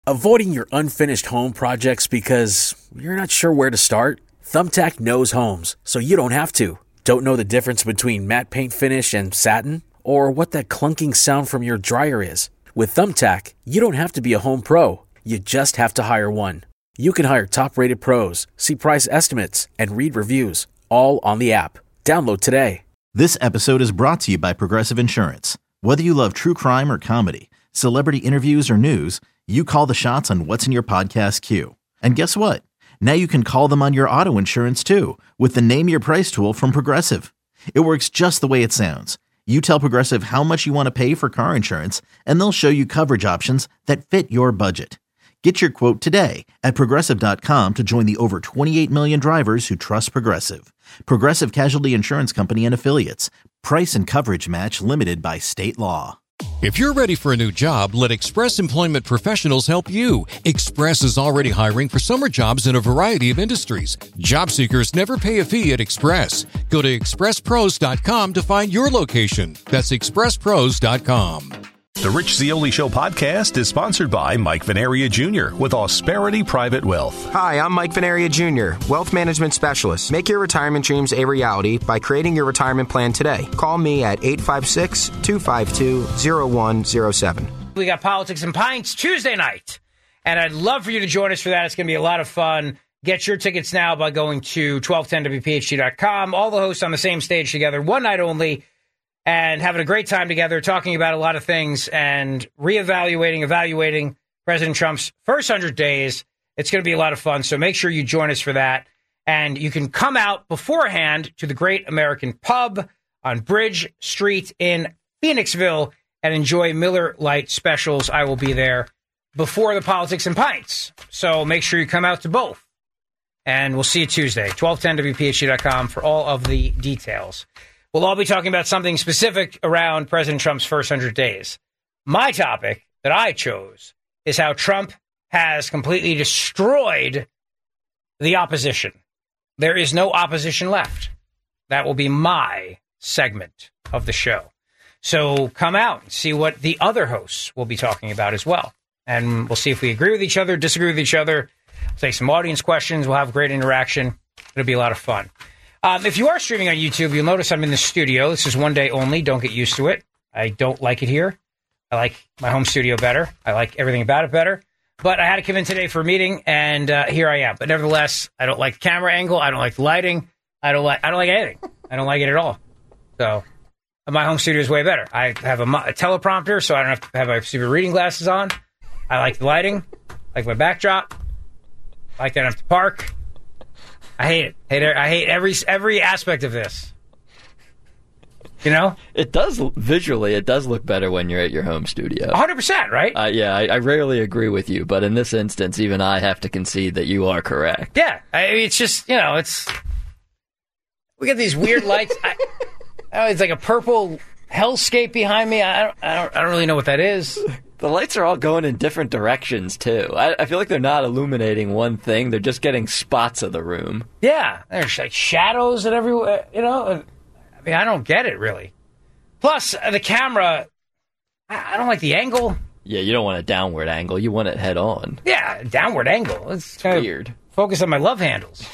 Avoiding your unfinished home projects because you're not sure where to start? Thumbtack knows homes, so you don't have to. Don't know the difference between matte paint finish and satin? Or what that clunking sound from your dryer is? With Thumbtack, you don't have to be a home pro. You just have to hire one. You can hire top-rated pros, see price estimates, and read reviews, all on the app. Download today. This episode is brought to you by Progressive Insurance. Whether you love true crime or comedy, celebrity interviews or news, you call the shots on what's in your podcast queue. And guess what? Now you can call them on your auto insurance too with the Name Your Price tool from Progressive. It works just the way it sounds. You tell Progressive how much you want to pay for car insurance, and they'll show you coverage options that fit your budget. Get your quote today at Progressive.com to join the over 28 million drivers who trust Progressive. Progressive Casualty Insurance Company and Affiliates. Price and coverage match limited by state law. If you're ready for a new job, let Express Employment Professionals help you. Express is already hiring for summer jobs in a variety of industries. Job seekers never pay a fee at Express. Go to expresspros.com to find your location. That's expresspros.com. The Rich Zeoli Show podcast is sponsored by Mike Venaria Jr. with Ausperity Private Wealth. Hi, I'm Mike Venaria Jr., Wealth Management Specialist. Make your retirement dreams a reality by creating your retirement plan today. Call me at 856-252-0107. We got Politics and Pints Tuesday night, and I'd love for you to join us for that. It's going to be a lot of fun. Get your tickets now by going to 1210wphd.com. All the hosts on the same stage together, one night only, and having a great time together, talking about a lot of things and evaluating President Trump's first 100 days. It's going to be a lot of fun, so make sure you join us for that. And you can come out beforehand to the Great American Pub on Bridge Street in Phoenixville and enjoy Miller Lite specials. I will be there before the Politics and Pints, so make sure you come out to both. And we'll see you Tuesday, 1210wphd.com for all of the details. We'll all be talking about something specific around President Trump's first 100 days. My topic that I chose is how Trump has completely destroyed the opposition. There is no opposition left. That will be my segment of the show. So come out and see what the other hosts will be talking about as well. And we'll see if we agree with each other, disagree with each other. We'll take some audience questions. We'll have great interaction. It'll be a lot of fun. If you are streaming on YouTube, you'll notice I'm in the studio. This is one day only. Don't get used to it. I don't like it here. I like my home studio better. I like everything about it better. But I had to come in today for a meeting, and here I am. But nevertheless, I don't like the camera angle. I don't like the lighting. I don't like anything. I don't like it at all. So my home studio is way better. I have a teleprompter, so I don't have to have my super reading glasses on. I like the lighting. I like my backdrop. I like that I don't have to park. I hate it. I hate every aspect of this. You know? It does, visually, it does look better when you're at your home studio. 100%, right? I rarely agree with you, but in this instance, even I have to concede that you are correct. Yeah. It's just, we got these weird lights. It's like a purple hellscape behind me. I don't really know what that is. The lights are all going in different directions, too. I feel like they're not illuminating one thing. They're just getting spots of the room. Yeah. There's like shadows and everywhere, I don't get it, really. Plus, the camera, I don't like the angle. Yeah, you don't want a downward angle. You want it head on. Yeah, downward angle. It's weird. Focus on my love handles.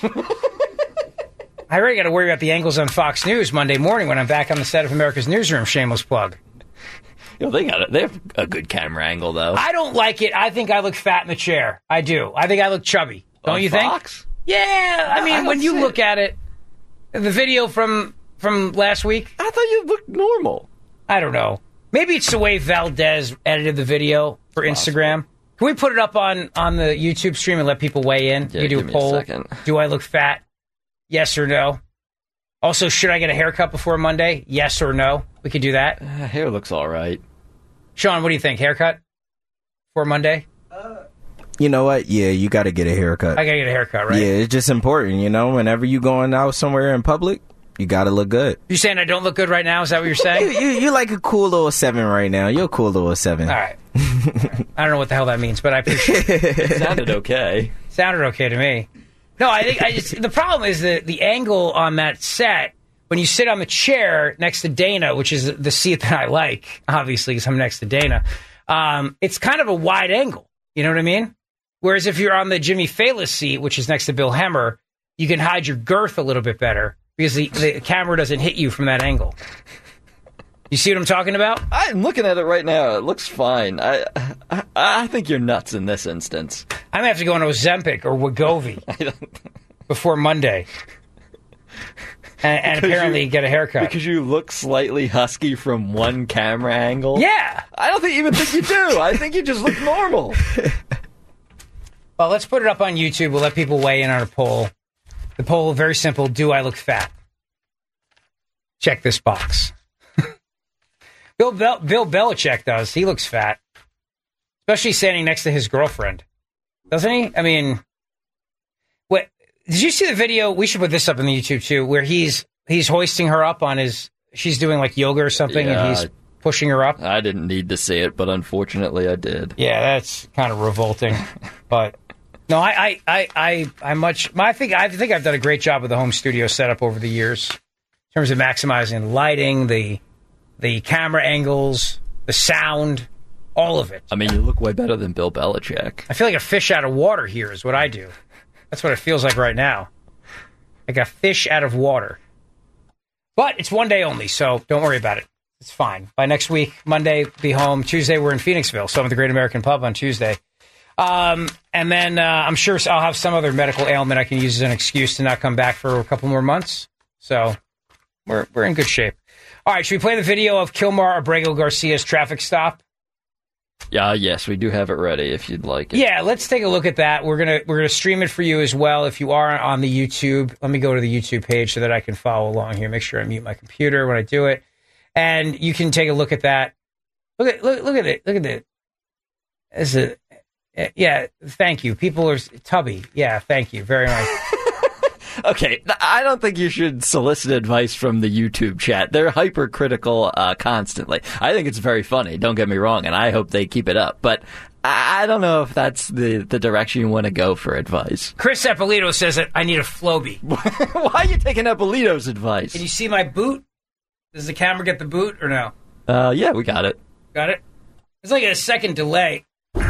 I already got to worry about the angles on Fox News Monday morning when I'm back on the set of America's Newsroom. Shameless plug. They have a good camera angle, though. I don't like it. I think I look fat in the chair. I do. I think I look chubby. Don't you Fox? think? Yeah. When you look at it, the video from last week. I thought you looked normal. I don't know. Maybe it's the way Valdez edited the video for Instagram. Can we put it up on the YouTube stream and let people weigh in? Yeah, you do a poll. Do I look fat? Yes or no? Also, should I get a haircut before Monday? Yes or no? We could do that. Hair looks all right. Sean, what do you think? Haircut for Monday? You know what? Yeah, you got to get a haircut. I got to get a haircut, right? Yeah, it's just important, whenever you going out somewhere in public, you got to look good. You saying I don't look good right now? Is that what you're saying? You're like a cool little 7 right now. You're a cool little 7. All right. I don't know what the hell that means, but I appreciate it. It sounded okay. Sounded okay to me. No, I think the problem is the angle on that set. When you sit on the chair next to Dana, which is the seat that I like, obviously, because I'm next to Dana, it's kind of a wide angle. You know what I mean? Whereas if you're on the Jimmy Fallon seat, which is next to Bill Hemmer, you can hide your girth a little bit better because the camera doesn't hit you from that angle. You see what I'm talking about? I'm looking at it right now. It looks fine. I think you're nuts in this instance. I'm going to have to go on Ozempic or Wegovy before Monday. And apparently get a haircut. Because you look slightly husky from one camera angle? Yeah. I don't even think you do. I think you just look normal. Well, let's put it up on YouTube. We'll let people weigh in on a poll. The poll, very simple. Do I look fat? Check this box. Bill Belichick does. He looks fat. Especially standing next to his girlfriend. Doesn't he? I mean, what? Did you see the video? We should put this up on the YouTube, too, where he's hoisting her up on his... She's doing, like, yoga or something, and he's pushing her up. I didn't need to see it, but unfortunately I did. Yeah, that's kind of revolting. But... No, I think I've done a great job with the home studio setup over the years in terms of maximizing the lighting, the camera angles, the sound, all of it. I mean, you look way better than Bill Belichick. I feel like a fish out of water here is what I do. That's what it feels like right now. Like a fish out of water. But it's one day only, so don't worry about it. It's fine. By next week, Monday, be home. Tuesday, we're in Phoenixville, so I'm at the Great American Pub on Tuesday. And then I'm sure I'll have some other medical ailment I can use as an excuse to not come back for a couple more months. So we're in good shape. All right, should we play the video of Kilmar Abrego Garcia's traffic stop? Yes, we do have it ready if you'd like it. Yeah, let's take a look at that. We're gonna stream it for you as well. If you are on the YouTube, let me go to the YouTube page so that I can follow along here. Make sure I mute my computer when I do it, and you can take a look at that. Look at it. Look at it. Is it? Yeah, thank you. People are Tubby. Yeah, thank you very much. Okay, I don't think you should solicit advice from the YouTube chat. They're hypercritical constantly. I think it's very funny, don't get me wrong, and I hope they keep it up. But I don't know if that's the direction you want to go for advice. Chris Eppolito says that I need a Flowbee. Why are you taking Eppolito's advice? Can you see my boot? Does the camera get the boot or no? Yeah, we got it. Got it? There's like a second delay.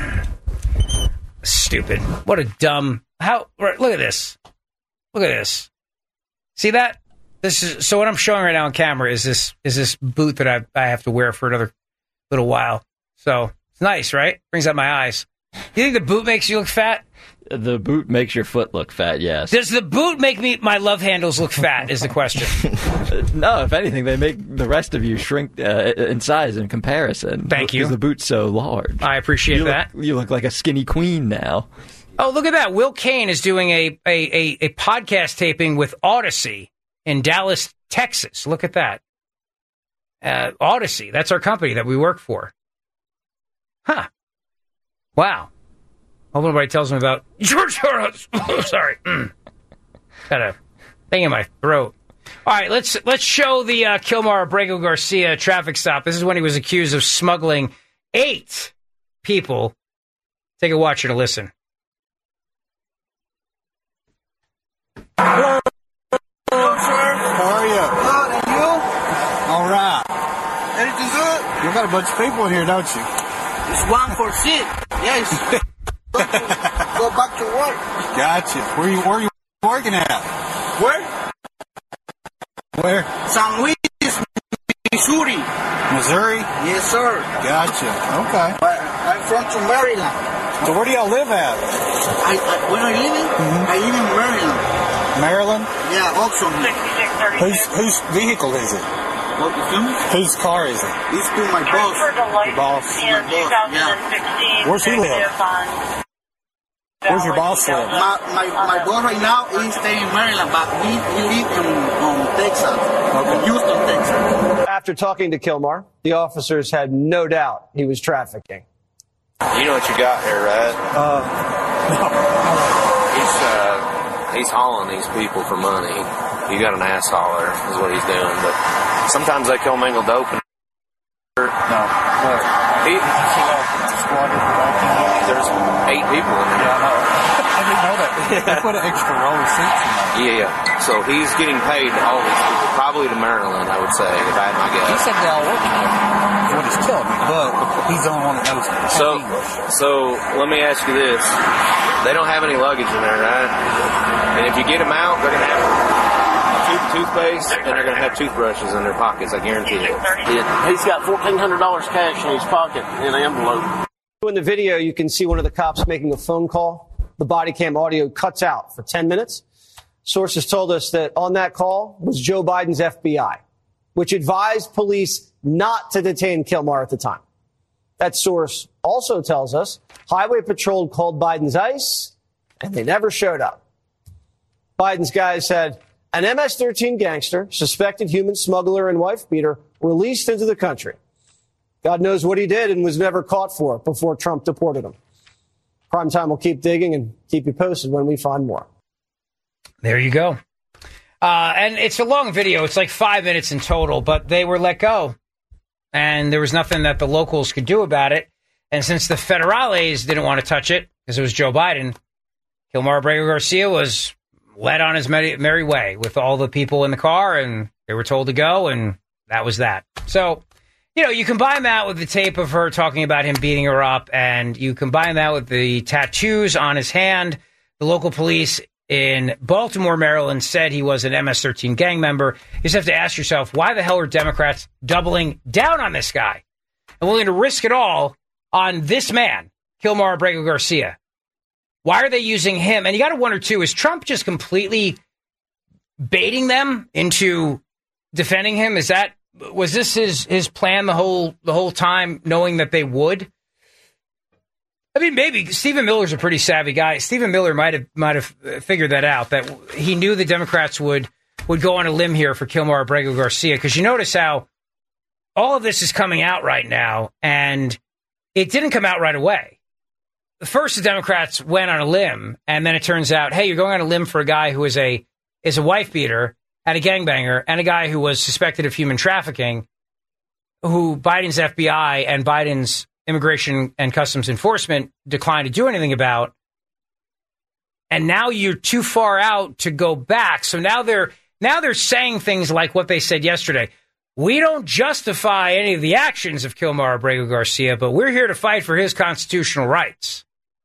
Stupid. What a dumb... Look at this. Look at this. See that? This is so. What I'm showing right now on camera is this boot that I have to wear for another little while. So it's nice, right? Brings out my eyes. You think the boot makes you look fat? The boot makes your foot look fat. Yes. Does the boot make my love handles look fat? Is the question. No, if anything, they make the rest of you shrink in size in comparison. Thank you. Because the boot's so large. I appreciate that. You look like a skinny queen now. Oh, look at that. Will Kane is doing a podcast taping with Odyssey in Dallas, Texas. Look at that. Odyssey. That's our company that we work for. Huh. Wow. Hope nobody tells me about George Soros. Sorry. Got a thing in my throat. All right, let's show the Kilmar Abrego Garcia traffic stop. This is when he was accused of smuggling 8 people. Take a watch and a listen. Hello. Hello, sir. How are you? Good, and you? All right. Everything good? You got a bunch of people in here, don't you? It's one for sick. Yes. Go back to work. Gotcha. Where are you working at? Where? San Luis, Missouri. Missouri? Yes, sir. Gotcha. Okay. I'm from Maryland. So where do y'all live at? Where I live? I live in Maryland. Maryland? Yeah, Oxford. Whose vehicle is it? What, whose car is it? It's to my boss. Your boss? My boss, yeah. Where's he live? Where's your boss live? My boss right now is staying in Maryland, but we live in Texas. Okay. Houston, Texas. After talking to Kilmar, the officers had no doubt he was trafficking. You know what you got here, right? No. He's hauling these people for money. You got an ass hauler is what he's doing, but sometimes they commingle dope. No. There's 8 people in there. Yeah, I know. I didn't know that. They put an extra row of seats in there. Yeah. So he's getting paid to all these people, probably to Maryland, I would say, if I had my guess. He said they all work there. That's what he's telling me, but he's the only one that knows English. So let me ask you this. They don't have any luggage in there, right? And if you get them out, they're going to have toothpaste and they're going to have toothbrushes in their pockets, I guarantee it. He's got $1,400 cash in his pocket in an envelope. In the video, you can see one of the cops making a phone call. The body cam audio cuts out for 10 minutes. Sources told us that on that call was Joe Biden's FBI, which advised police not to detain Kilmar at the time. That source also tells us Highway Patrol called Biden's ICE, and they never showed up. Biden's guys said an MS-13 gangster, suspected human smuggler and wife beater, released into the country. God knows what he did and was never caught for before Trump deported him. Primetime will keep digging and keep you posted when we find more. There you go. And it's a long video. It's like 5 minutes in total, but they were let go. And there was nothing that the locals could do about it. And since the federales didn't want to touch it, because it was Joe Biden, Kilmar Abrego Garcia was led on his merry way with all the people in the car, and they were told to go, and that was that. So, you know, you combine that with the tape of her talking about him beating her up, and you combine that with the tattoos on his hand. The local police in Baltimore, Maryland, said he was an MS-13 gang member. You just have to ask yourself, why the hell are Democrats doubling down on this guy and willing to risk it all on this man, Kilmar Abrego Garcia? Why are they using him? And you got to wonder, too, is Trump just completely baiting them into defending him? Was this his plan the whole time, knowing that they would? I mean, maybe Stephen Miller's a pretty savvy guy. Stephen Miller might have figured that out, that he knew the Democrats would go on a limb here for Kilmar Abrego Garcia, because you notice how all of this is coming out right now, and it didn't come out right away. First, the Democrats went on a limb, and then it turns out, hey, you're going on a limb for a guy who is a wife beater and a gangbanger and a guy who was suspected of human trafficking, who Biden's FBI and Biden's Immigration and Customs Enforcement declined to do anything about. And now you're too far out to go back. So now they're saying things like what they said yesterday. We don't justify any of the actions of Kilmar Abrego Garcia, but we're here to fight for his constitutional rights.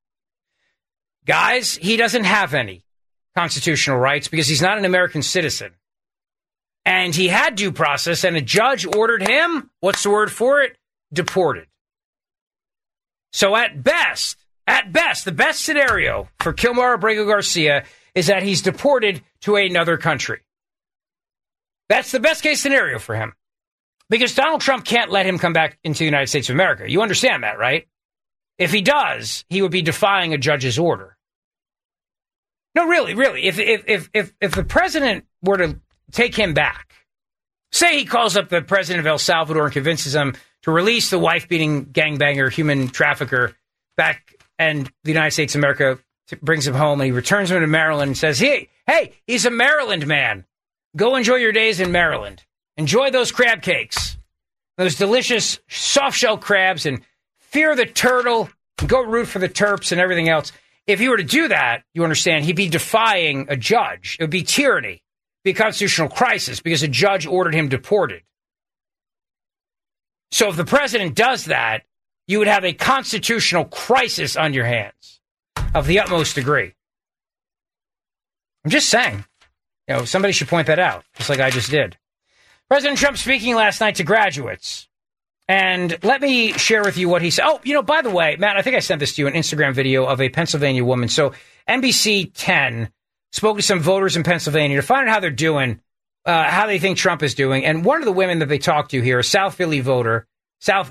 Guys, he doesn't have any constitutional rights because he's not an American citizen. And he had due process, and a judge ordered him, what's the word for it? Deported. So at best, the best scenario for Kilmar Abrego Garcia is that he's deported to another country. That's the best case scenario for him. Because Donald Trump can't let him come back into the United States of America. You understand that, right? If he does, he would be defying a judge's order. No, really. If the president were to take him back, say he calls up the president of El Salvador and convinces him to release the wife-beating gangbanger, human trafficker back, and the United States of America brings him home, and he returns him to Maryland and says, hey, he's a Maryland man. Go enjoy your days in Maryland. Enjoy those crab cakes, those delicious soft-shell crabs, and fear the turtle, and go root for the Terps and everything else. If he were to do that, you understand, he'd be defying a judge. It would be tyranny. It would be a constitutional crisis because a judge ordered him deported. So if the president does that, you would have a constitutional crisis on your hands of the utmost degree. I'm just saying. You know, somebody should point that out, just like I just did. President Trump speaking last night to graduates. And let me share with you what he said. Oh, you know, by the way, Matt, I think I sent this to you, an Instagram video of a Pennsylvania woman. So NBC 10 spoke to some voters in Pennsylvania to find out how they're doing, how they think Trump is doing. And one of the women that they talked to here, a South Philly voter, says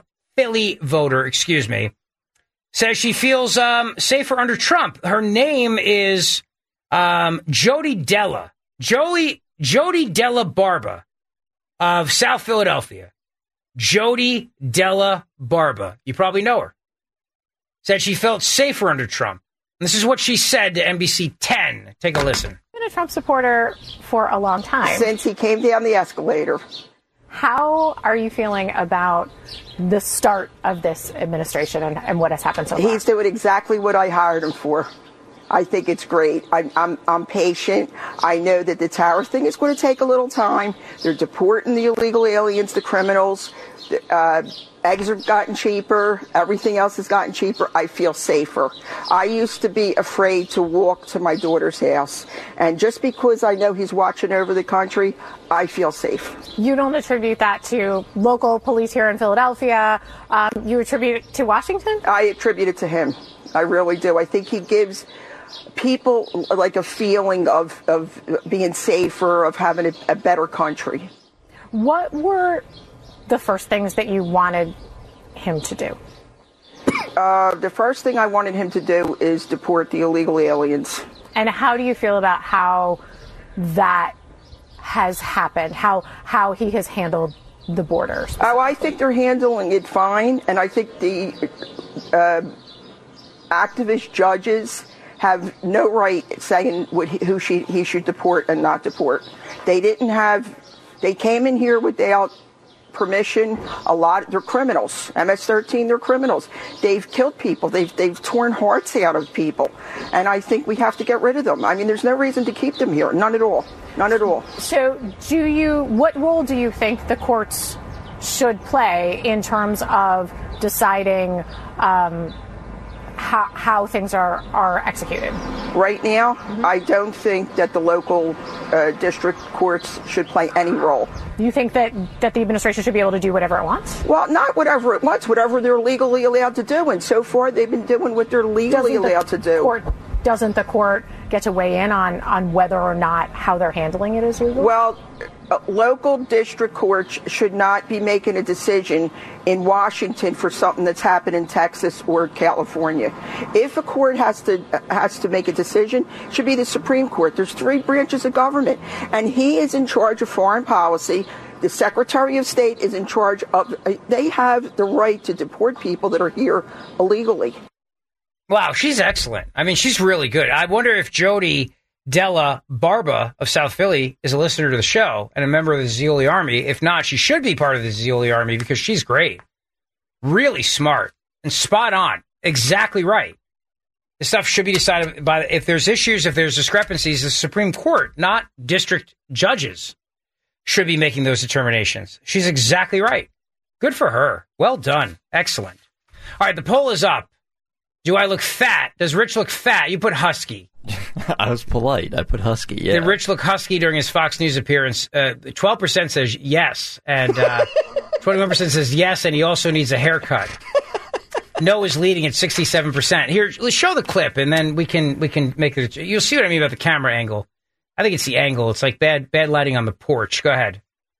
she feels safer under Trump. Her name is Jody Della. Jody Della Barba of South Philadelphia. Jody Della Barba. You probably know her. Said she felt safer under Trump. And this is what she said to NBC 10. Take a listen. I've been a Trump supporter for a long time. Since he came down the escalator. How are you feeling about the start of this administration and what has happened so far? He's doing exactly what I hired him for. I think it's great. I'm patient. I know that the tariff thing is going to take a little time. They're deporting the illegal aliens, the criminals. Eggs have gotten cheaper. Everything else has gotten cheaper. I feel safer. I used to be afraid to walk to my daughter's house. And just because I know he's watching over the country, I feel safe. You don't attribute that to local police here in Philadelphia. You attribute it to Washington? I attribute it to him. I really do. I think he gives people like a feeling of being safer, of having a better country. What were the first things that you wanted him to do? The first thing I wanted him to do is deport the illegal aliens. And how do you feel about how that has happened, how he has handled the borders? Oh, I think they're handling it fine, and I think the activist judges have no right saying who he should deport and not deport. They came in here without permission. They're criminals. MS-13, they're criminals. They've killed people. They've torn hearts out of people. And I think we have to get rid of them. I mean, there's no reason to keep them here. None at all. None at all. So what role do you think the courts should play in terms of deciding how things are executed? Right now, I don't think that the local district courts should play any role. You think that the administration should be able to do whatever it wants? Well, not whatever it wants, whatever they're legally allowed to do. And so far, they've been doing what they're legally allowed to do. Doesn't the court get to weigh in on whether or not how they're handling it is legal? Well, local district courts should not be making a decision in Washington for something that's happened in Texas or California. If a court has to make a decision, it should be the Supreme Court. There's 3 branches of government, and he is in charge of foreign policy. The Secretary of State is in charge of. They have the right to deport people that are here illegally. Wow, she's excellent. I mean, she's really good. I wonder if Jody Della Barba of South Philly is a listener to the show and a member of the Zeoli Army. If not, she should be part of the Zeoli Army because she's great. Really smart and spot on. Exactly right. This stuff should be decided by, if there's issues, if there's discrepancies, the Supreme Court, not district judges, should be making those determinations. She's exactly right. Good for her. Well done. Excellent. All right, the poll is up. Do I look fat? Does Rich look fat? You put husky. I was polite. I put husky, yeah. Did Rich look husky during his Fox News appearance? 12% says yes, and 21% says yes, and he also needs a haircut. No is leading at 67%. Here, let's show the clip, and then we can make it. You'll see what I mean about the camera angle. I think it's the angle. It's like bad lighting on the porch. Go ahead.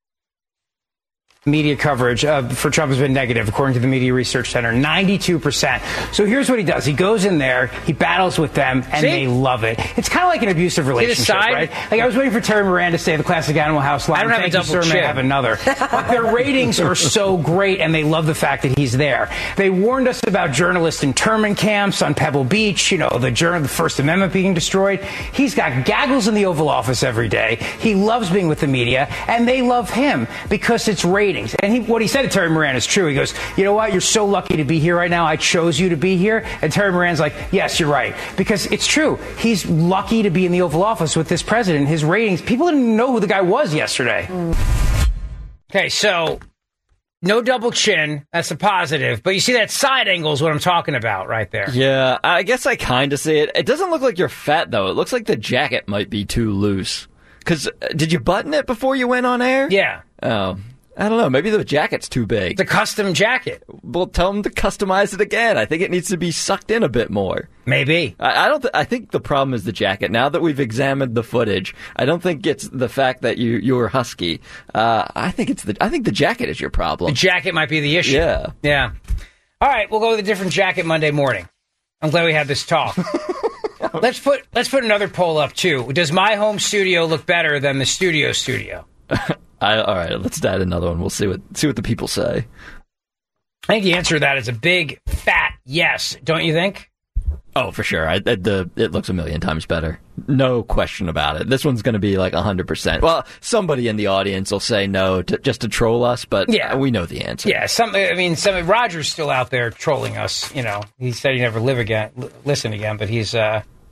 Media coverage for Trump has been negative, according to the Media Research Center, 92%. So here's what he does. He goes in there, he battles with them, and they love it. It's kind of like an abusive relationship, right? Like, I was waiting for Terry Moran to say the classic Animal House line. I don't have a double chin. I have another. But their ratings are so great, and they love the fact that he's there. They warned us about journalist internment camps on Pebble Beach, the First Amendment being destroyed. He's got gaggles in the Oval Office every day. He loves being with the media, and they love him because it's ratings. And what he said to Terry Moran is true. He goes, you know what? You're so lucky to be here right now. I chose you to be here. And Terry Moran's like, yes, you're right. Because it's true. He's lucky to be in the Oval Office with this president. His ratings, people didn't know who the guy was yesterday. Okay, so no double chin. That's a positive. But you see that side angle is what I'm talking about right there. Yeah, I guess I kind of see it. It doesn't look like you're fat, though. It looks like the jacket might be too loose. Because did you button it before you went on air? Yeah. Oh. I don't know. Maybe the jacket's too big. The custom jacket. Well, tell them to customize it again. I think it needs to be sucked in a bit more. Maybe. I think the problem is the jacket. Now that we've examined the footage, I don't think it's the fact that you're husky. I think the jacket is your problem. The jacket might be the issue. Yeah. Yeah. All right, we'll go with a different jacket Monday morning. I'm glad we had this talk. Let's put another poll up too. Does my home studio look better than the studio? All right, let's add another one. We'll see what the people say. I think the answer to that is a big, fat yes. Don't you think? Oh, for sure. It looks a million times better. No question about it. This one's going to be like 100%. Well, somebody in the audience will say no just to troll us, but yeah, we know the answer. Yeah, Roger's still out there trolling us. He said he'd never listen again, but he's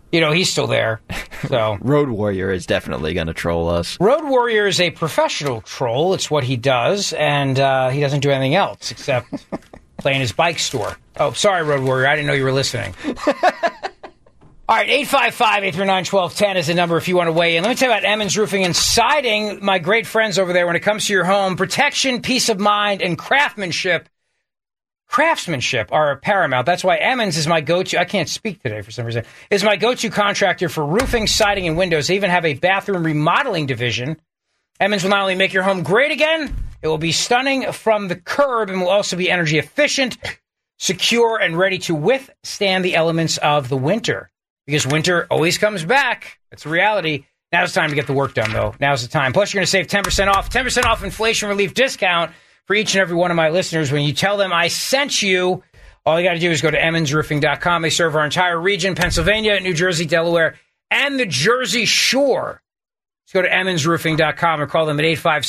He's still there. So Road Warrior is definitely going to troll us. Road Warrior is a professional troll. It's what he does, and he doesn't do anything else except play in his bike store. Oh, sorry, Road Warrior. I didn't know you were listening. All right, 855-839-1210 is the number if you want to weigh in. Let me tell you about Emmons Roofing and Siding, my great friends over there when it comes to your home. Protection, peace of mind, and craftsmanship are paramount. That's why Emmons is my go-to. I can't speak today for some reason. Is my go-to contractor for roofing, siding, and windows. They even have a bathroom remodeling division. Emmons will not only make your home great again, it will be stunning from the curb and will also be energy efficient, secure, and ready to withstand the elements of the winter. Because winter always comes back. That's a reality. Now's the time to get the work done, though. Now's the time. Plus, you're going to save 10% off. 10% off inflation relief discount for each and every one of my listeners. When you tell them I sent you, all you got to do is go to emmonsroofing.com. They serve our entire region, Pennsylvania, New Jersey, Delaware, and the Jersey Shore. Just go to emmonsroofing.com or call them at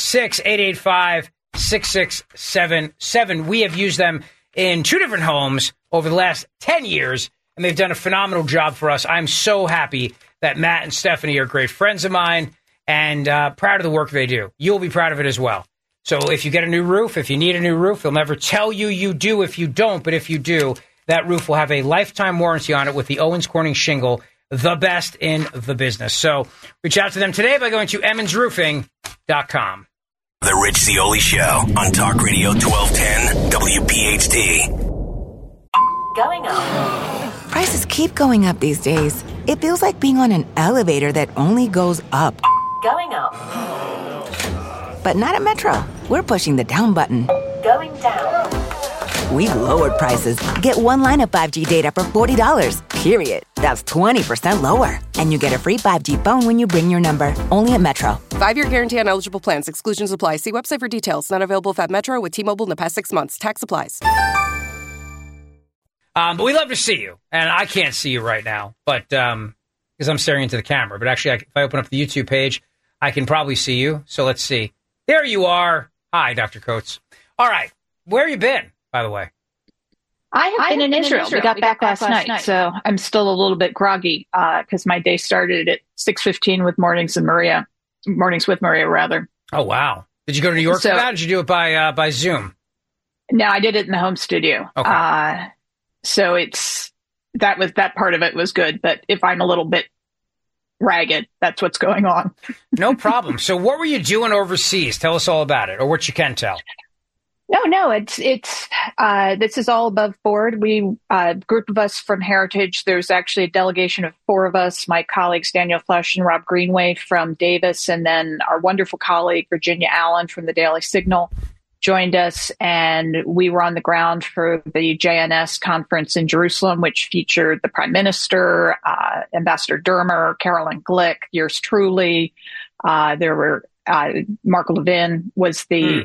856-885-6677. We have used them in 2 different homes over the last 10 years. And they've done a phenomenal job for us. I'm so happy that Matt and Stephanie are great friends of mine and proud of the work they do. You'll be proud of it as well. So if you get a new roof, if you need a new roof, they'll never tell you you do if you don't. But if you do, that roof will have a lifetime warranty on it with the Owens Corning shingle, the best in the business. So reach out to them today by going to emmonsroofing.com. The Rich Zeoli Show on Talk Radio 1210 WPHT. Going up. Prices keep going up these days. It feels like being on an elevator that only goes up. Going up. But not at Metro. We're pushing the down button. Going down. We've lowered prices. Get one line of 5G data for $40, period. That's 20% lower. And you get a free 5G phone when you bring your number. Only at Metro. 5-year guarantee on eligible plans. Exclusions apply. See website for details. Not available at Metro with T-Mobile in the past 6 months. Tax applies. But we love to see you. And I can't see you right now, but because I'm staring into the camera. But actually, if I open up the YouTube page, I can probably see you. So let's see. There you are. Hi, Dr. Coates. All right. Where have you been, by the way? I have been in Israel. We got back last night, so I'm still a little bit groggy because my day started at 6:15 with Mornings with Maria, rather. Oh, wow. Did you go to New York for that, or did you do it by Zoom? No, I did it in the home studio. Okay. So that part of it was good. But if I'm a little bit ragged, that's what's going on. No problem. So what were you doing overseas? Tell us all about it, or what you can tell. No, it's this is all above board. We group of us from Heritage. There's actually a delegation of 4 of us, my colleagues, Daniel Flesch and Rob Greenway from Davis, and then our wonderful colleague, Virginia Allen from the Daily Signal, joined us, and we were on the ground for the JNS conference in Jerusalem, which featured the Prime Minister, Ambassador Dermer, Carolyn Glick, yours truly. There were Mark Levin was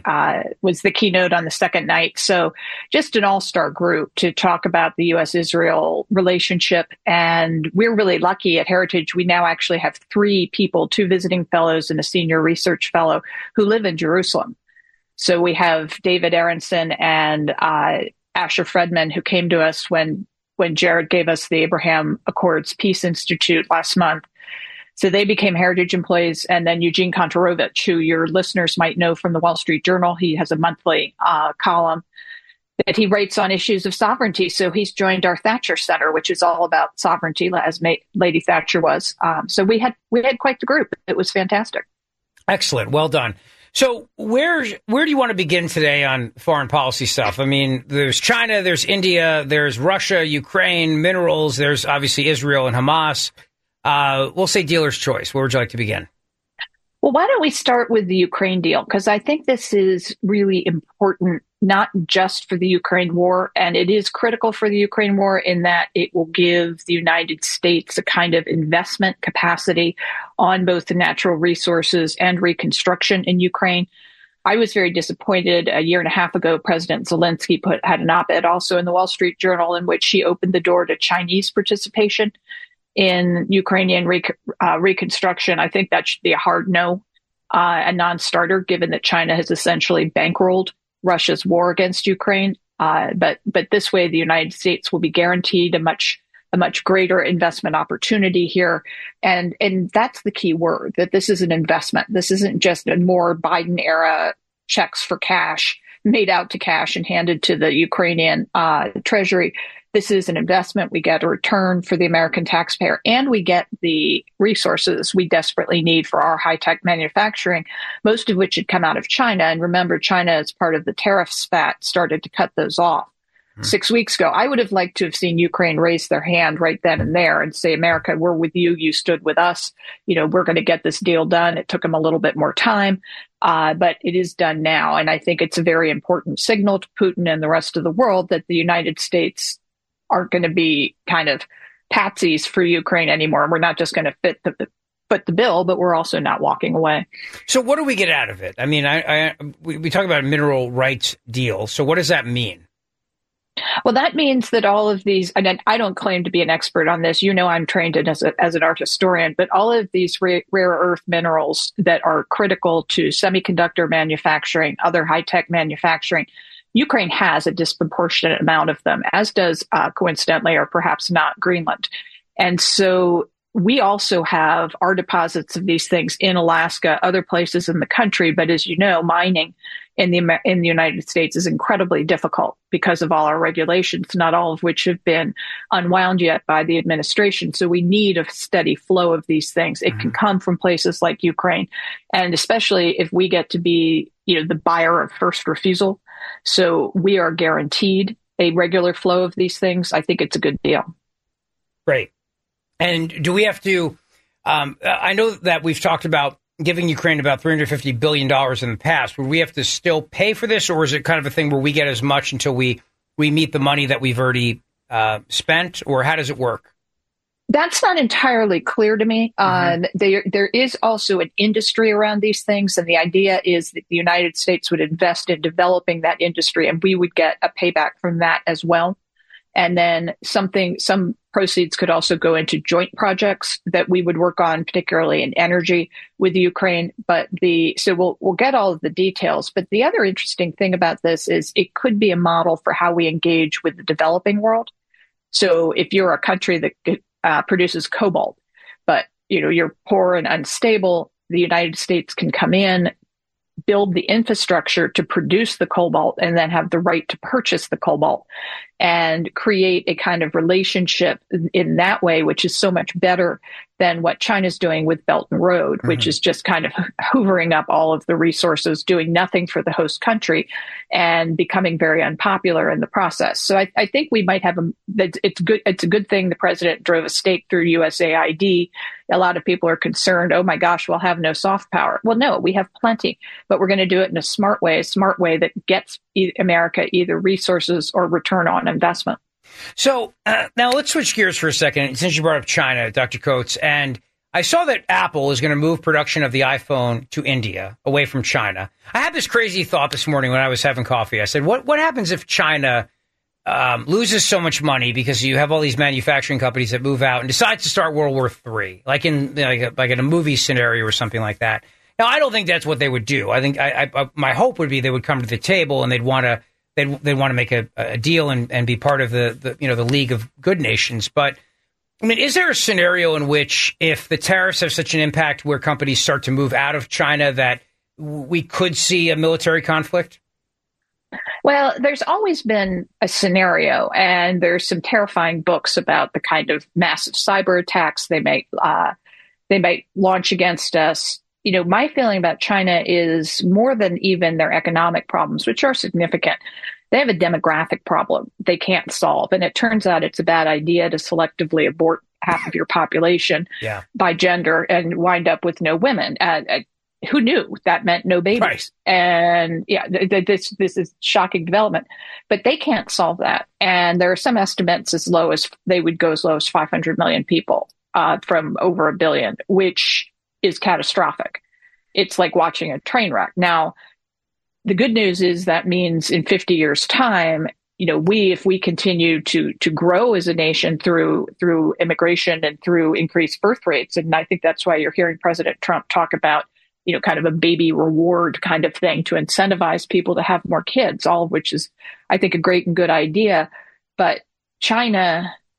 the keynote on the second night. So just an all-star group to talk about the U.S.-Israel relationship. And we're really lucky at Heritage. We now actually have 3 people, 2 visiting fellows and a senior research fellow who live in Jerusalem. So we have David Aronson and Asher Fredman, who came to us when Jared gave us the Abraham Accords Peace Institute last month. So they became Heritage employees. And then Eugene Kontorovich, who your listeners might know from the Wall Street Journal. He has a monthly column that he writes on issues of sovereignty. So he's joined our Thatcher Center, which is all about sovereignty, as Lady Thatcher was. So we had quite the group. It was fantastic. Excellent. Well done. So where do you want to begin today on foreign policy stuff? I mean, there's China, there's India, there's Russia, Ukraine, minerals, there's obviously Israel and Hamas. We'll say dealer's choice. Where would you like to begin? Well, why don't we start with the Ukraine deal? Because I think this is really important, not just for the Ukraine war, and it is critical for the Ukraine war in that it will give the United States a kind of investment capacity on both the natural resources and reconstruction in Ukraine. I was very disappointed a year and a half ago. President Zelensky had an op-ed also in the Wall Street Journal in which he opened the door to Chinese participation in Ukrainian reconstruction. I think that should be a hard no, a non-starter, given that China has essentially bankrolled Russia's war against Ukraine. But this way, the United States will be guaranteed a much a much greater investment opportunity here. And that's the key word, that this is an investment. This isn't just a more Biden era checks for cash made out to cash and handed to the Ukrainian treasury. This is an investment. We get a return for the American taxpayer, and we get the resources we desperately need for our high-tech manufacturing, most of which had come out of China. And remember, China, as part of the tariff spat, started to cut those off 6 weeks ago. I would have liked to have seen Ukraine raise their hand right then and there and say, America, we're with you. You stood with us. We're going to get this deal done. It took them a little bit more time, but it is done now. And I think it's a very important signal to Putin and the rest of the world that the United States aren't going to be kind of patsies for Ukraine anymore. We're not just going to foot the bill, but we're also not walking away. So what do we get out of it? I mean, we talk about a mineral rights deal. So what does that mean? Well, that means that all of these, and I don't claim to be an expert on this. I'm trained as an art historian, but all of these rare earth minerals that are critical to semiconductor manufacturing, other high-tech manufacturing, Ukraine has a disproportionate amount of them, as does, coincidentally, or perhaps not, Greenland. And so we also have our deposits of these things in Alaska, other places in the country. But as you know, mining in the United States is incredibly difficult because of all our regulations, not all of which have been unwound yet by the administration. So we need a steady flow of these things. It can come from places like Ukraine, and especially if we get to be, the buyer of first refusal. So we are guaranteed a regular flow of these things. I think it's a good deal. Great. And do we have to, I know that we've talked about giving Ukraine about $350 billion in the past. Would we have to still pay for this, or is it kind of a thing where we get as much until we meet the money that we've already spent, or how does it work? That's not entirely clear to me. There is also an industry around these things, and the idea is that the United States would invest in developing that industry, and we would get a payback from that as well. And then some proceeds could also go into joint projects that we would work on, particularly in energy with Ukraine. So we'll get all of the details. But the other interesting thing about this is it could be a model for how we engage with the developing world. So if you're a country that produces cobalt, but you're poor and unstable, the United States can come in, build the infrastructure to produce the cobalt, and then have the right to purchase the cobalt and create a kind of relationship in that way, which is so much better than what China's doing with Belt and Road, which is just kind of hoovering up all of the resources, doing nothing for the host country, and becoming very unpopular in the process. So I think we might have it's good. It's a good thing the president drove a stake through USAID. A lot of people are concerned, oh my gosh, we'll have no soft power. Well, no, we have plenty, but we're going to do it in a smart way that gets America either resources or return on investment. So now let's switch gears for a second, since you brought up China, Dr. Coates. And I saw that Apple is going to move production of the iPhone to India, away from China. I had this crazy thought this morning when I was having coffee. I said, what happens if China loses so much money because you have all these manufacturing companies that move out and decides to start World War III, like in a movie scenario or something like that? Now, I don't think that's what they would do. I think my hope would be they would come to the table and they'd want to make a deal and be part of the League of Good Nations. But I mean, is there a scenario in which, if the tariffs have such an impact where companies start to move out of China, that we could see a military conflict? Well, there's always been a scenario, and there's some terrifying books about the kind of massive cyber attacks they might launch against us. My feeling about China is more than even their economic problems, which are significant. They have a demographic problem they can't solve. And it turns out it's a bad idea to selectively abort half of your population by gender and wind up with no women. Who knew that meant no babies? Right. And this is shocking development, but they can't solve that. And there are some estimates they would go as low as 500 million people from over 1 billion, which is catastrophic. It's like watching a train wreck. Now, the good news is that means in 50 years' time, if we continue to grow as a nation through immigration and through increased birth rates, and I think that's why you're hearing President Trump talk about, kind of a baby reward kind of thing to incentivize people to have more kids, all of which is, I think, a great and good idea. But China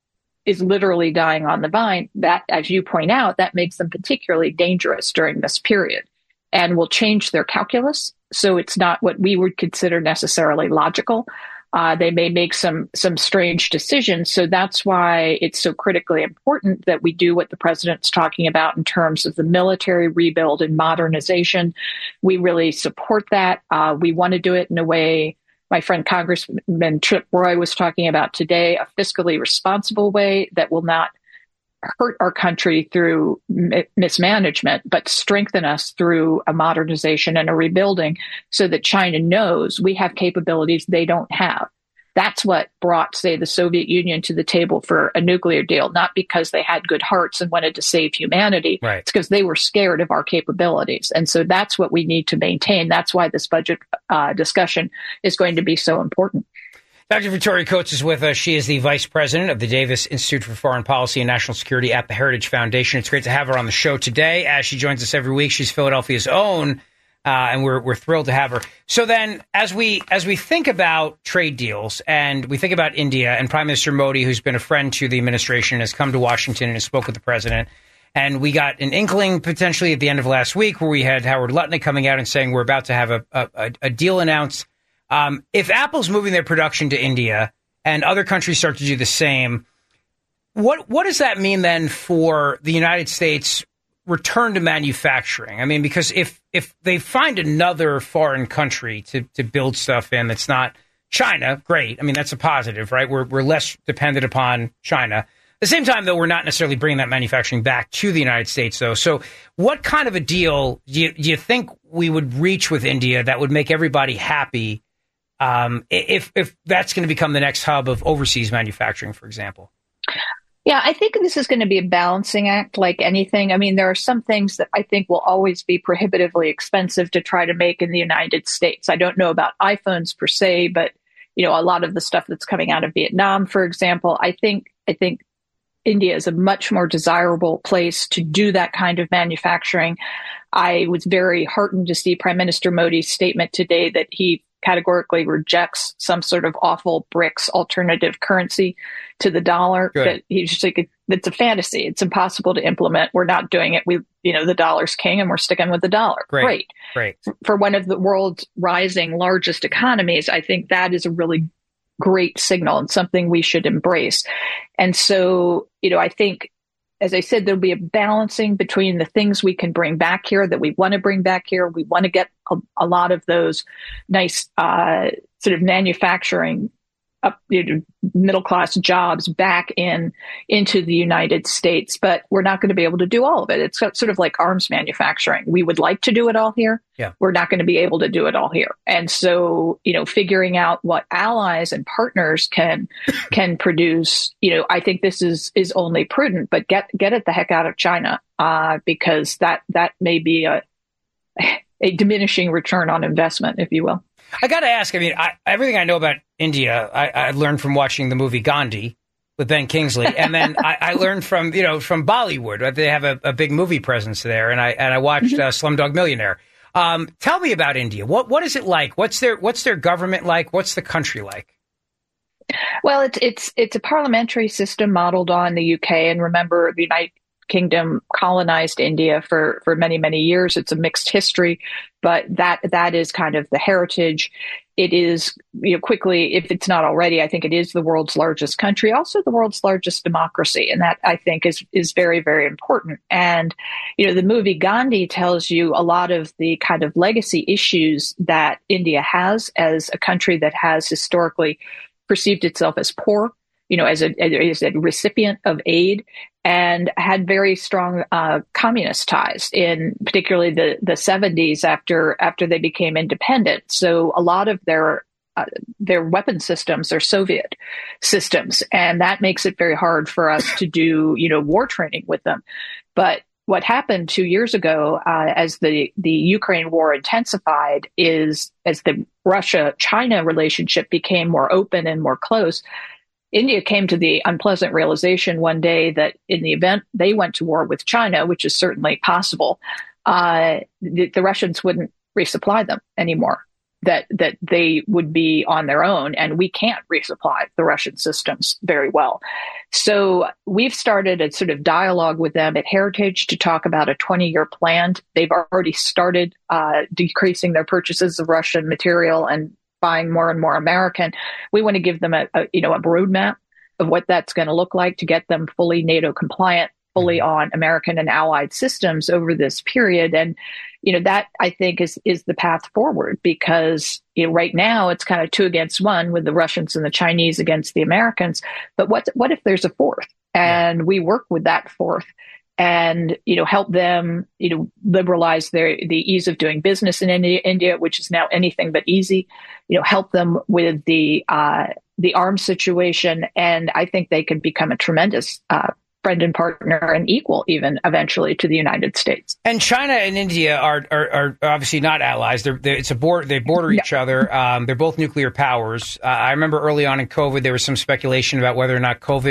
is literally dying on the vine, that, as you point out, that makes them particularly dangerous during this period and will change their calculus. So it's not what we would consider necessarily logical. They may make some strange decisions. So that's why it's so critically important that we do what the president's talking about in terms of the military rebuild and modernization. We really support that. We want to do it in a way my friend Congressman Chip Roy was talking about today, a fiscally responsible way that will not hurt our country through mismanagement, but strengthen us through a modernization and a rebuilding so that China knows we have capabilities they don't have. That's what brought, say, the Soviet Union to the table for a nuclear deal, not because they had good hearts and wanted to save humanity. Right. It's because they were scared of our capabilities. And so that's what we need to maintain. That's why this budget discussion is going to be so important. Dr. Victoria Coates is with us. She is the vice president of the Davis Institute for Foreign Policy and National Security at the Heritage Foundation. It's great to have her on the show today. As she joins us every week, she's Philadelphia's own, and we're thrilled to have her. So then, as we think about trade deals and we think about India and Prime Minister Modi, who's been a friend to the administration, has come to Washington and has spoke with the president, and we got an inkling potentially at the end of last week where we had Howard Lutnick coming out and saying we're about to have a deal announced. If Apple's moving their production to India and other countries start to do the same, what does that mean then for the United States return to manufacturing? I mean, because if they find another foreign country to build stuff in that's not China, great. I mean, that's a positive, right? We're less dependent upon China. At the same time, though, we're not necessarily bringing that manufacturing back to the United States, though. So what kind of a deal do you think we would reach with India that would make everybody happy? If that's going to become the next hub of overseas manufacturing, for example? Yeah, I think this is going to be a balancing act like anything. I mean, there are some things that I think will always be prohibitively expensive to try to make in the United States. I don't know about iPhones per se, but, a lot of the stuff that's coming out of Vietnam, for example, I think India is a much more desirable place to do that kind of manufacturing. I was very heartened to see Prime Minister Modi's statement today that he categorically rejects some sort of awful BRICS alternative currency to the dollar. Good. That he's just like, it's a fantasy. It's impossible to implement. We're not doing it. The dollar's king and we're sticking with the dollar. Great. For one of the world's rising largest economies, I think that is a really great signal and something we should embrace. And so, I think, as I said, there'll be a balancing between the things we can bring back here that we want to bring back here. We want to get a lot of those nice sort of manufacturing middle-class jobs back into the United States, but we're not going to be able to do all of it. It's sort of like arms manufacturing. We would like to do it all here. Yeah. We're not going to be able to do it all here. And so, figuring out what allies and partners can produce, I think this is only prudent, but get it the heck out of China, because that may be a diminishing return on investment, if you will. I got to ask, I mean, everything I know about India, I learned from watching the movie Gandhi with Ben Kingsley. And then I learned from Bollywood. They have a big movie presence there. And I watched Slumdog Millionaire. Tell me about India. What is it like? What's their government like? What's the country like? Well, it's a parliamentary system modeled on the UK. And remember, the United Kingdom colonized India for many, many years. It's a mixed history, but that is kind of the heritage. It is, quickly, if it's not already, I think it is the world's largest country, also the world's largest democracy. And that, I think, is very, very important. And, the movie Gandhi tells you a lot of the kind of legacy issues that India has as a country that has historically perceived itself as poor, as a recipient of aid, and had very strong communist ties in particularly the 70s after they became independent. So a lot of their weapon systems are Soviet systems, and that makes it very hard for us to do war training with them. But what happened 2 years ago, as the Ukraine war intensified, is as the Russia-China relationship became more open and more close, India came to the unpleasant realization one day that in the event they went to war with China, which is certainly possible, the Russians wouldn't resupply them anymore. that they would be on their own, and we can't resupply the Russian systems very well. So we've started a sort of dialogue with them at Heritage to talk about a 20-year plan. They've already started decreasing their purchases of Russian material and buying more and more American. We want to give them a roadmap of what that's going to look like to get them fully NATO compliant, fully on American and allied systems over this period. And, that I think is the path forward, because right now it's kind of 2 against 1 with the Russians and the Chinese against the Americans. But what if there's a fourth, and we work with that fourth and, help them, liberalize the ease of doing business in India, which is now anything but easy, help them with the arms situation. And I think they could become a tremendous friend and partner and equal even eventually to the United States. And China and India are obviously not allies. They border each other. They're both nuclear powers. I remember early on in COVID, there was some speculation about whether or not COVID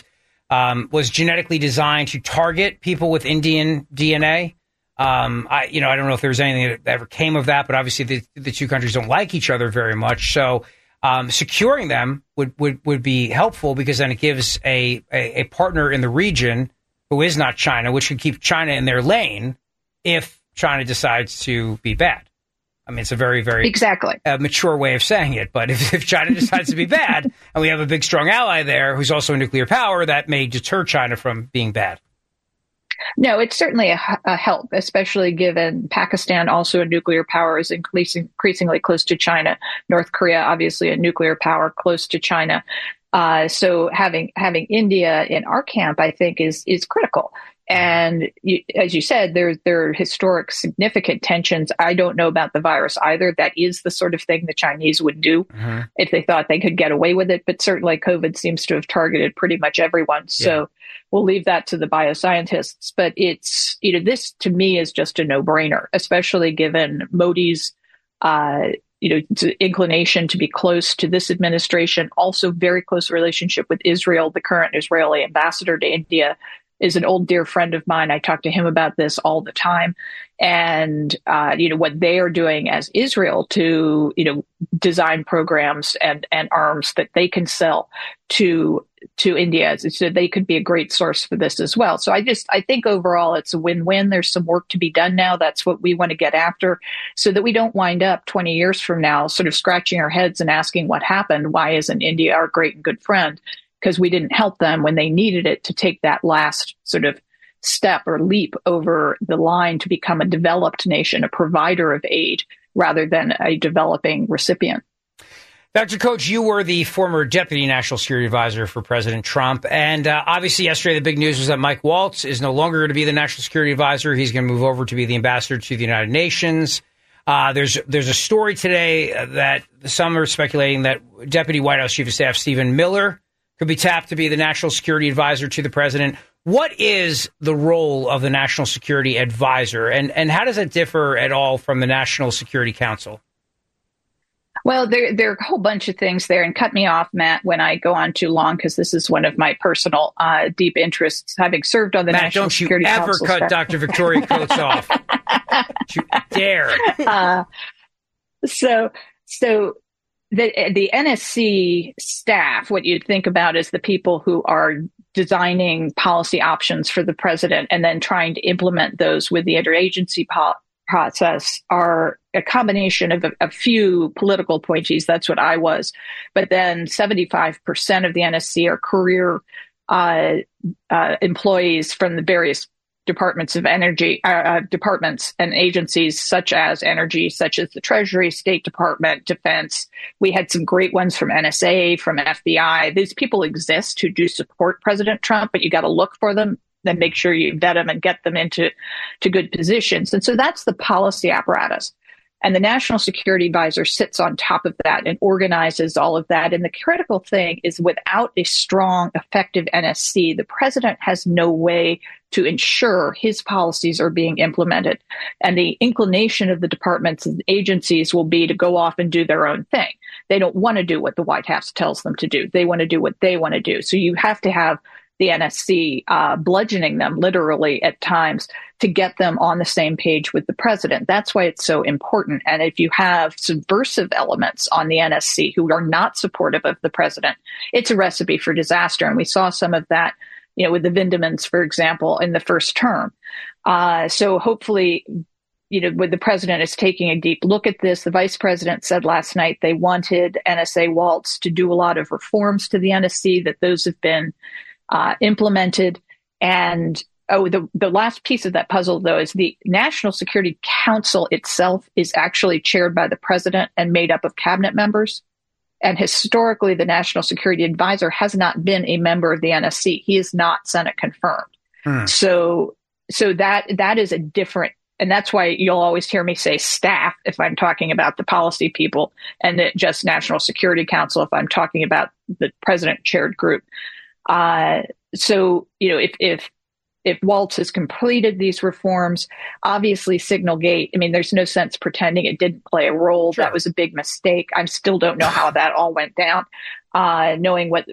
was genetically designed to target people with Indian DNA. I don't know if there was anything that ever came of that, but obviously the two countries don't like each other very much. So securing them would be helpful, because then it gives a partner in the region who is not China, which could keep China in their lane if China decides to be bad. I mean, it's a very, very mature way of saying it. But if China decides to be bad, and we have a big, strong ally there who's also a nuclear power, that may deter China from being bad. No, it's certainly a help, especially given Pakistan, also a nuclear power, is increasingly close to China. North Korea, obviously a nuclear power, close to China. So having India in our camp, I think, is critical. And as you said, there are historic significant tensions. I don't know about the virus either. That is the sort of thing the Chinese would do if they thought they could get away with it. But certainly COVID seems to have targeted pretty much everyone. So we'll leave that to the bioscientists. But it's, this to me is just a no-brainer, especially given Modi's, inclination to be close to this administration. Also very close relationship with Israel. The current Israeli ambassador to India is an old dear friend of mine. I talk to him about this all the time. And, what they are doing as Israel to, design programs and arms that they can sell to India. So they could be a great source for this as well. So I think overall it's a win-win. There's some work to be done now. That's what we want to get after, so that we don't wind up 20 years from now sort of scratching our heads and asking what happened. Why isn't India our great and good friend? Because we didn't help them when they needed it to take that last sort of step or leap over the line to become a developed nation, a provider of aid, rather than a developing recipient. Dr. Coach, you were the former Deputy National Security Advisor for President Trump. And obviously yesterday the big news was that Mike Waltz is no longer going to be the National Security Advisor. He's going to move over to be the ambassador to the United Nations. There's a story today that some are speculating that Deputy White House Chief of Staff Stephen Miller could be tapped to be the National Security Advisor to the President. What is the role of the National Security Advisor, and how does it differ at all from the National Security Council? Well, there are a whole bunch of things there, and cut me off, Matt, when I go on too long, because this is one of my personal deep interests, having served on the National Security Council. Matt, don't you ever cut Dr. Victoria Coates off. Don't you dare. So the NSC staff, what you'd think about is the people who are designing policy options for the president and then trying to implement those with the interagency process, are a combination of a few political appointees. That's what I was. But then 75% of the NSC are career employees from the various departments of energy, departments and agencies such as energy, such as the Treasury, State Department, Defense. We had some great ones from NSA, from FBI. These people exist who do support President Trump, but you got to look for them, then make sure you vet them and get them into good positions. And so that's the policy apparatus. And the National Security Advisor sits on top of that and organizes all of that. And the critical thing is, without a strong, effective NSC, the president has no way to ensure his policies are being implemented. And the inclination of the departments and agencies will be to go off and do their own thing. They don't want to do what the White House tells them to do. They want to do what they want to do. So you have to have the NSC, bludgeoning them literally at times to get them on the same page with the president. That's why it's so important. And if you have subversive elements on the NSC who are not supportive of the president, it's a recipe for disaster. And we saw some of that, with the Vindemans, for example, in the first term. So hopefully, when the president is taking a deep look at this, the vice president said last night they wanted NSA Waltz to do a lot of reforms to the NSC, that those have been implemented. And the last piece of that puzzle, though, is the National Security Council itself is actually chaired by the president and made up of cabinet members. And historically, the National Security Advisor has not been a member of the NSC. He is not Senate confirmed. So that is a different, and that's why you'll always hear me say staff if I'm talking about the policy people, and just National Security Council if I'm talking about the president chaired group. So, if Waltz has completed these reforms, obviously Signalgate, there's no sense pretending it didn't play a role. Sure. That was a big mistake. I still don't know how that all went down, knowing what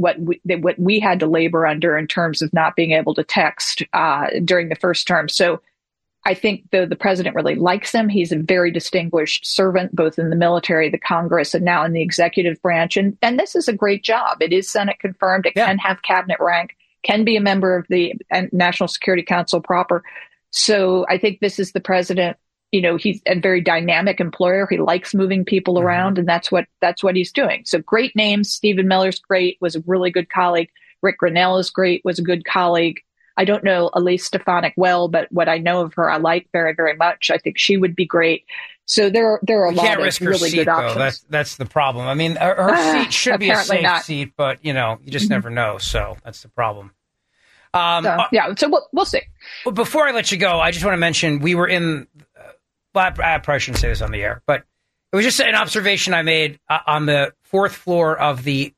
we had to labor under in terms of not being able to text during the first term. So I think, though, the president really likes him. He's a very distinguished servant, both in the military, the Congress, and now in the executive branch. And this is a great job. It is Senate confirmed. It can have cabinet rank, can be a member of the National Security Council proper. So I think this is the president. He's a very dynamic employer. He likes moving people around, and that's what he's doing. So great names. Stephen Miller's great, was a really good colleague. Rick Grenell is great, was a good colleague. I don't know Elise Stefanik well, but what I know of her, I like very, very much. I think she would be great. So there are a lot of really good options. That's the problem. Her seat should be a safe seat, but you just never know. So that's the problem. So we'll see. Well, before I let you go, I just want to mention we were in. I probably shouldn't say this on the air, but it was just an observation I made on the fourth floor of the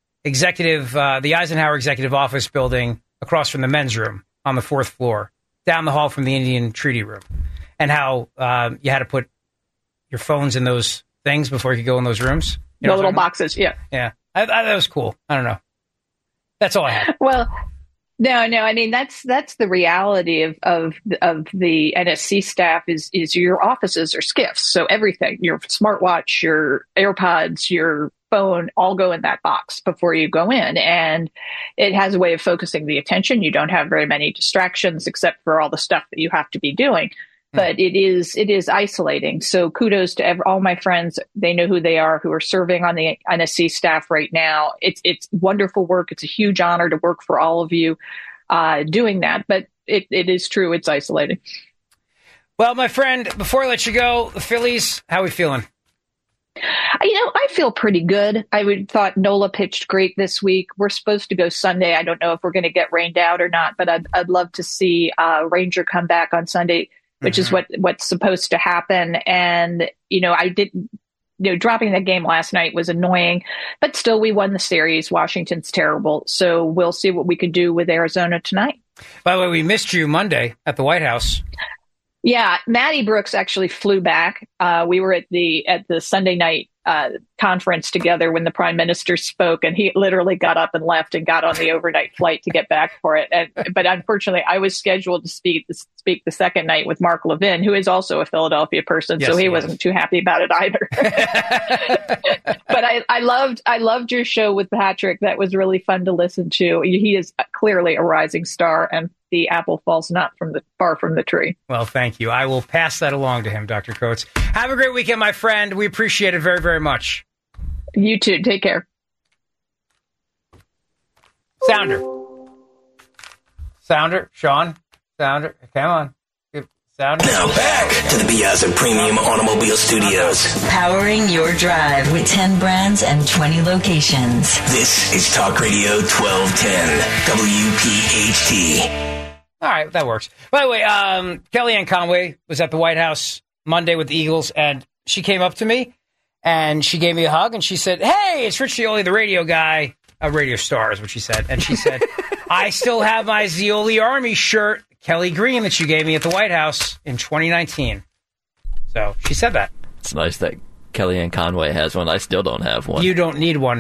the Eisenhower Executive Office building, across from the men's room on the fourth floor, down the hall from the Indian Treaty Room, and how you had to put your phones in those things before you could go in those rooms. The little boxes, yeah. Yeah, that was cool. I don't know. That's all I had. Well, no. That's the reality of the NSC staff is your offices are SCIFs. So everything, your smartwatch, your AirPods, your phone, all go in that box before you go in. And it has a way of focusing the attention. You don't have very many distractions except for all the stuff that you have to be doing. But it is isolating. So kudos to all my friends. They know who they are, who are serving on the NSC staff right now. It's wonderful work. It's a huge honor to work for all of you doing that. But it is true. It's isolating. Well, my friend, before I let you go, the Phillies, how are we feeling? I feel pretty good. I thought Nola pitched great this week. We're supposed to go Sunday. I don't know if we're going to get rained out or not, but I'd love to see Ranger come back on Sunday, which is what's supposed to happen. And, I didn't, dropping that game last night was annoying, but still we won the series. Washington's terrible. So we'll see what we can do with Arizona tonight. By the way, we missed you Monday at the White House. Yeah, Maddie Brooks actually flew back. We were at the Sunday night conference together when the prime minister spoke, and he literally got up and left and got on the overnight flight to get back for it. But unfortunately, I was scheduled to speak the second night with Mark Levin, who is also a Philadelphia person, so he wasn't too happy about it either. But I loved your show with Patrick. That was really fun to listen to. He is clearly a rising star, and the apple falls not far from the tree. Well, thank you. I will pass that along to him, Dr. Coates. Have a great weekend, my friend. We appreciate it very, very much. You too. Take care. Sounder, Sean. Sounder, come on. Sounder. Now back to the Piazza Premium Automobile Studios. Powering your drive with 10 brands and 20 locations. This is Talk Radio 1210 WPHT. All right, that works. By the way, Kellyanne Conway was at the White House Monday with the Eagles, and she came up to me, and she gave me a hug, and she said, "Hey, it's Rich Zeoli, the radio guy." A radio star is what she said. And she said, "I still have my Zeoli Army shirt, Kelly Green, that you gave me at the White House in 2019. So she said that. It's nice that Kellyanne Conway has one. I still don't have one. You don't need one.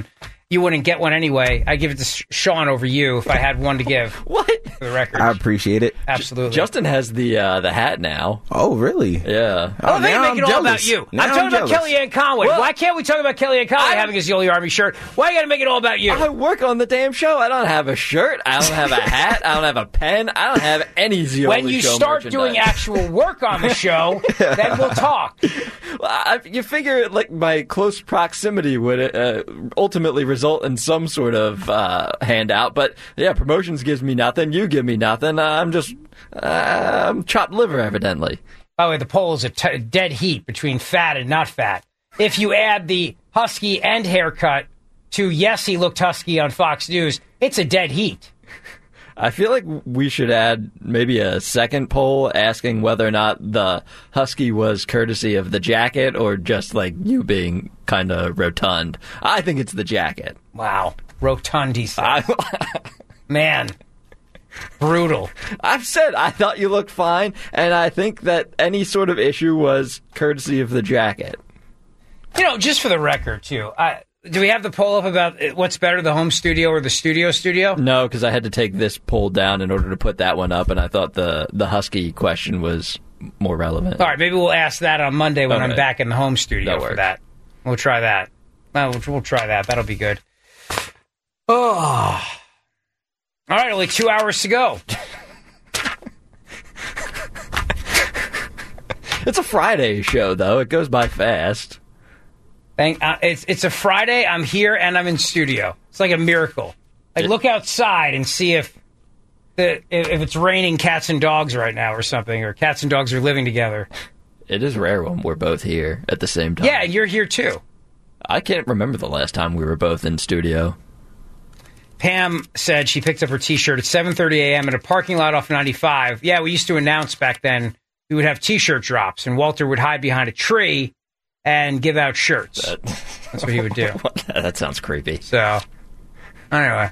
you wouldn't get one anyway. I give it to Sean over you if I had one to give. What? For the record. I appreciate it. Absolutely. Justin has the hat now. Oh, really? Yeah. Oh, they make it all about you. I'm talking about Kellyanne Conway. Well, why can't we talk about Kellyanne Conway having his Yoli Army shirt? Why you got to make it all about you? I work on the damn show. I don't have a shirt. I don't have a hat. I don't have a pen. I don't have any Zioli When you show start doing actual work on the show, then we'll talk. Well, you figure like my close proximity would ultimately result in some sort of handout. But yeah, promotions gives me nothing. You give me nothing. I'm just chopped liver, evidently. By the way, the poll is a dead heat between fat and not fat. If you add the husky and haircut to yes, he looked husky on Fox News, it's a dead heat. I feel like we should add maybe a second poll asking whether or not the husky was courtesy of the jacket or just like you being kind of rotund. I think it's the jacket. Wow. Rotund, he said. Man. Brutal. I've said I thought you looked fine, and I think that any sort of issue was courtesy of the jacket. You know, just for the record, too, do we have the poll up about what's better, the home studio or the studio? No, because I had to take this poll down in order to put that one up, and I thought the husky question was more relevant. All right, maybe we'll ask that on Monday when I'm back in the home studio for that. We'll try that. We'll try that. That'll be good. Oh. All right, only 2 hours to go. It's a Friday show, though. It goes by fast. It's a Friday. I'm here and I'm in studio. It's like a miracle. Like, look outside and see if it's raining cats and dogs right now or something, or cats and dogs are living together. It is rare when we're both here at the same time. Yeah, and you're here too. I can't remember the last time we were both in studio. Pam said she picked up her T-shirt at 7:30 a.m. at a parking lot off 95. Yeah, we used to announce back then we would have T-shirt drops, and Walter would hide behind a tree and give out shirts. That's what he would do. That sounds creepy. So, anyway.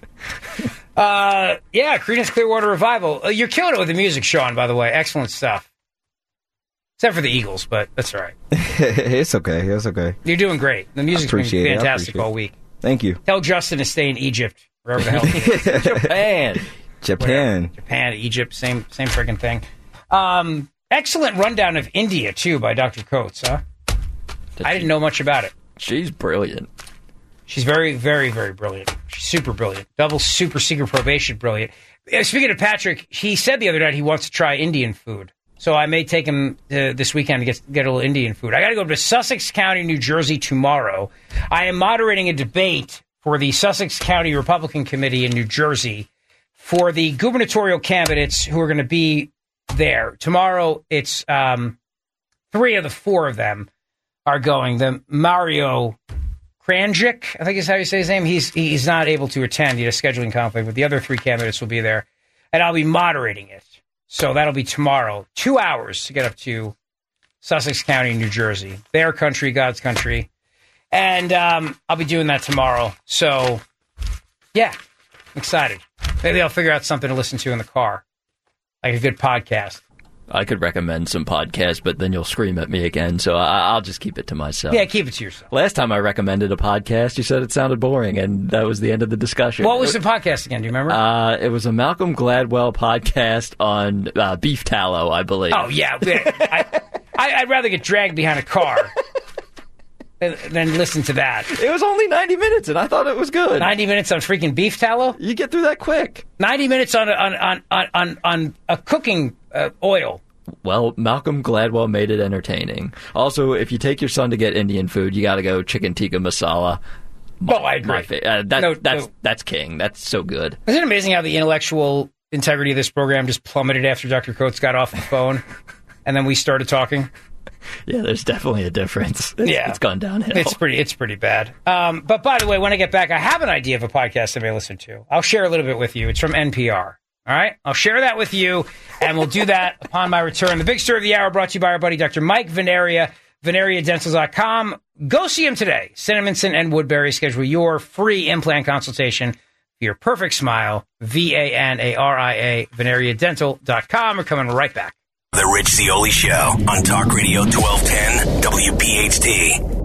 Yeah, Creedence Clearwater Revival. You're killing it with the music, Sean, by the way. Excellent stuff. Except for the Eagles, but that's all right. It's okay. It's okay. You're doing great. The music's been fantastic all week. Thank you. Tell Justin to stay in Egypt, wherever the hell he is. Japan, Egypt, same friggin' thing. Excellent rundown of India, too, by Dr. Coates, huh? I didn't know much about it. She's brilliant. She's very, very, very brilliant. She's super brilliant. Double super secret probation brilliant. Speaking of Patrick, he said the other night he wants to try Indian food. So I may take him this weekend to get a little Indian food. I got to go to Sussex County, New Jersey tomorrow. I am moderating a debate for the Sussex County Republican Committee in New Jersey for the gubernatorial candidates who are going to be there. Tomorrow, it's 3 of the 4 of them are going. The Mario Kranjik, I think is how you say his name. He's not able to attend. He had a scheduling conflict, but the other 3 candidates will be there. And I'll be moderating it. So that'll be tomorrow. 2 hours to get up to Sussex County, New Jersey. Their country, God's country. And I'll be doing that tomorrow. So, yeah, I'm excited. Maybe I'll figure out something to listen to in the car. Like a good podcast. I could recommend some podcasts, but then you'll scream at me again, so I'll just keep it to myself. Yeah, keep it to yourself. Last time I recommended a podcast, you said it sounded boring, and that was the end of the discussion. What was the podcast again? Do you remember? It was a Malcolm Gladwell podcast on beef tallow, I believe. Oh, yeah. I'd rather get dragged behind a car than listen to that. It was only 90 minutes, and I thought it was good. 90 minutes on freaking beef tallow? You get through that quick. 90 minutes on a cooking oil. Well, Malcolm Gladwell made it entertaining. Also, if you take your son to get Indian food, you got to go chicken tikka masala. I agree. That's king. That's so good. Isn't it amazing how the intellectual integrity of this program just plummeted after Dr. Coates got off the phone and then we started talking? Yeah, there's definitely a difference. It's gone downhill. It's pretty bad. But by the way, when I get back, I have an idea of a podcast I may listen to. I'll share a little bit with you. It's from NPR. All right? I'll share that with you, and we'll do that upon my return. The big story of the hour brought to you by our buddy, Dr. Mike Veneria, VeneriaDental.com. Go see him today. Cinnamon and Woodbury. Schedule your free implant consultation for your perfect smile. VANARIA, VeneriaDental.com. We're coming right back. The Rich Zioli Show on Talk Radio 1210 WPHT.